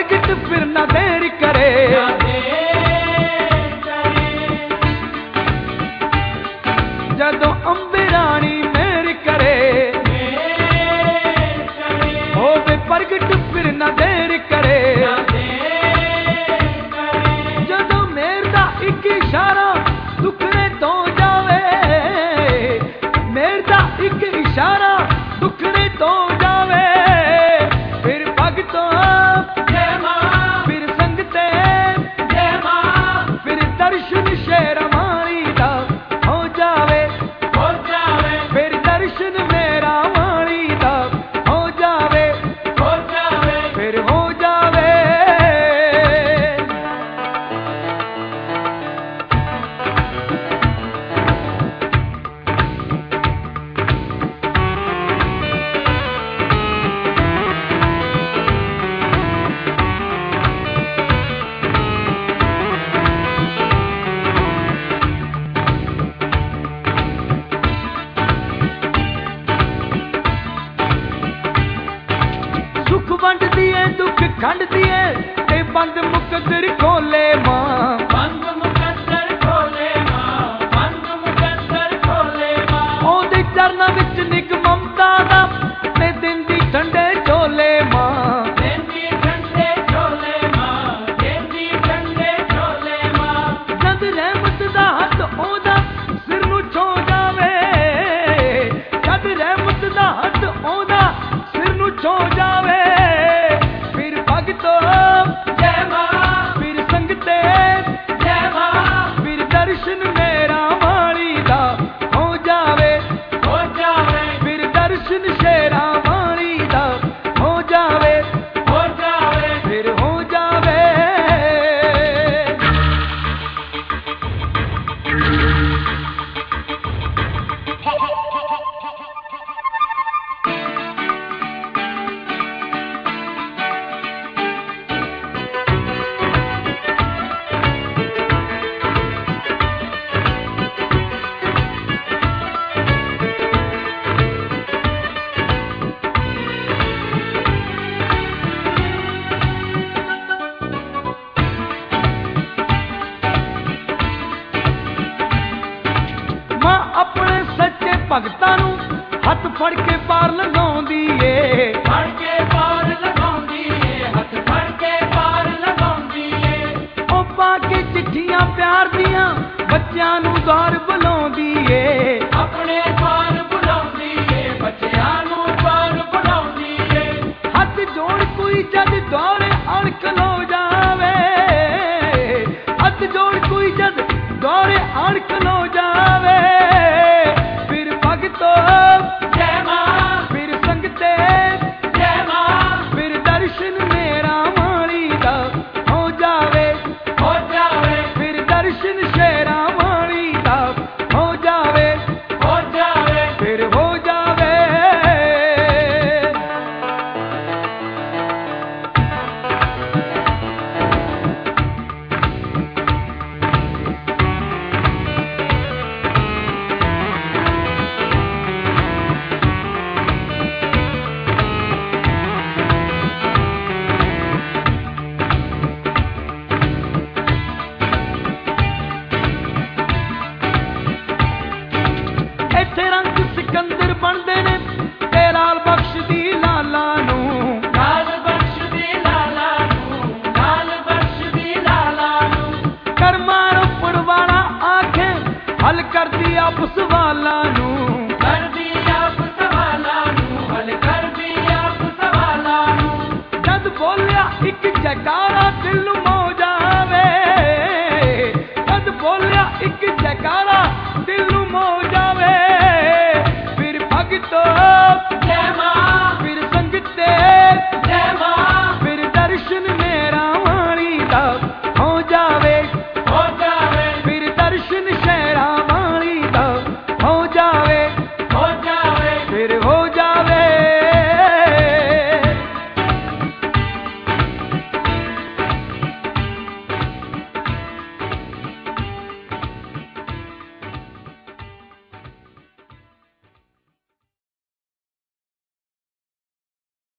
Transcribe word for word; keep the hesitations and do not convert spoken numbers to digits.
प्रगट फिर ना देर करे। जदों अंबे रानी मेहर करे, होवे प्रगट फिर ना देर करे। जदों मेहर दा एक इशारा दुखड़े तो जावे, मेहर दा एक इशारा दुखड़े तो जावे। फिर भगतों जय मां, फिर संगते जय मां, फिर दर्शन शेरा मारी दा हो जावे, हो जावे। फिर दर्शन मेरा मारी दा हो जावे, हो जावे। फिर हो जावे। सुख वंड दिए दुख खंड दिए ते बंद मुकद्दर खोले मां, बंद मुकद्दर खोले मां, बंद मुकद्दर खोले मां। ओदे चरनां विच निक ममता दा ते दिंदी ठंडे झोले मां, दिंदी ठंडे झोले मां, दिंदी ठंडे झोले मां। जद रहमत दा हथ ओदा सिर नूं छो जावे, जद रहमत दा हथ ओदा सिर नूं छो जावे। फिर भगतों जय मां, फिर संगते जय मां, फिर दर्शन मेरा माली दा हो जावे, हो जावे। फिर दर्शन शेरा माली दा हो जावे, हो जावे। फिर हो जावे। मां अपने सच्चे भगतां नूं हथ फड़ के पार लगाउंदी ए, फड़ के पार लगाउंदी ए, हथ फड़ के पार लगाउंदी ए। ओ पाके चिट्ठियां प्यार दियां बच्चियां नूं द्वार बुलाउंदी ए, अपने